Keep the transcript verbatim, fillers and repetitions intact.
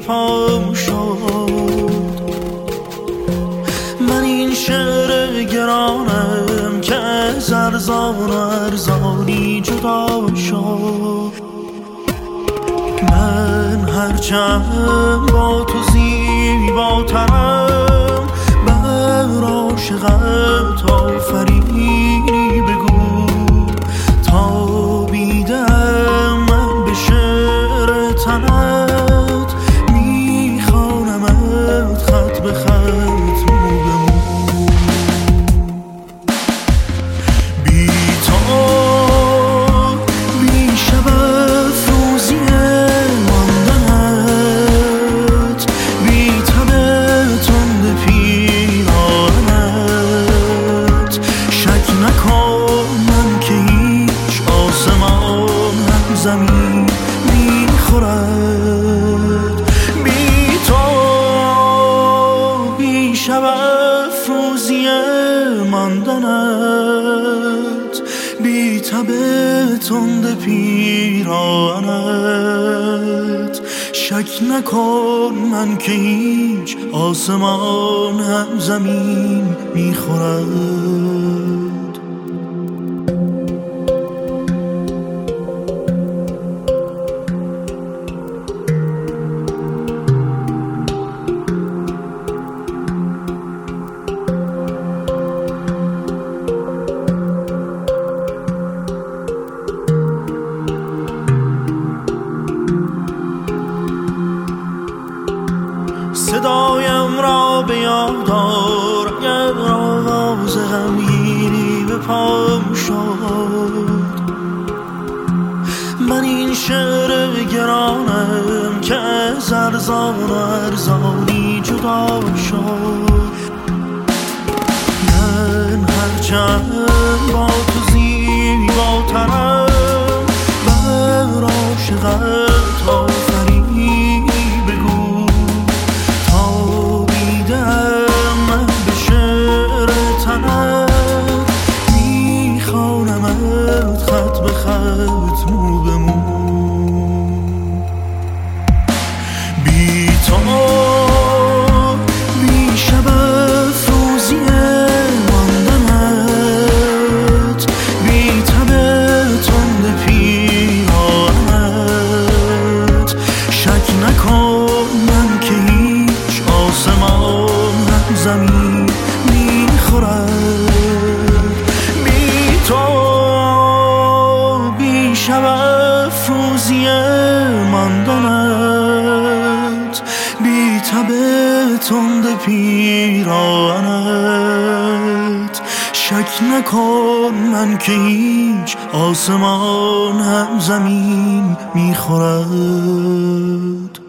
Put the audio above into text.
پام شد. من این شعر گرانم که از ارزان و ارزانی جدا شد. من هرچند با تو زیباترم، بر عاشقت آفرینی بگو. تابیدم من به شعر تنت، میخوانمت خط به خط مو به مو. بی تو بی شب افروزی ماندنت، بی تب تند پیرانت. شک نکن من که هیچ آسمان هم زمین میخورد. بی تو بی شب افروزی ماندنت، بی تب تند پیرانت. شک نکن من که هیچ آسمان هم زمین میخورد. صدایم را به یاد آر اگر آواز غمگینی به پام شد. من این شعر گرانم که از ارزان و ارزانی جدا شد. من هرچند با تو زیباترم، بر عاشقت آفرینی بگو. تابیدم من به شعر تنت، میخوانمت خط به خط مو به مو. بی تو بی شب افروزی ماندنت، بی تب تند پیرانت. شک نکن من که هیچ آسمان هم زمین میخورد. بی تو بی شب افروزی ماندنت، بی تب تند پیرانت. شک نکن من که هیچ آسمان هم زمین میخورد.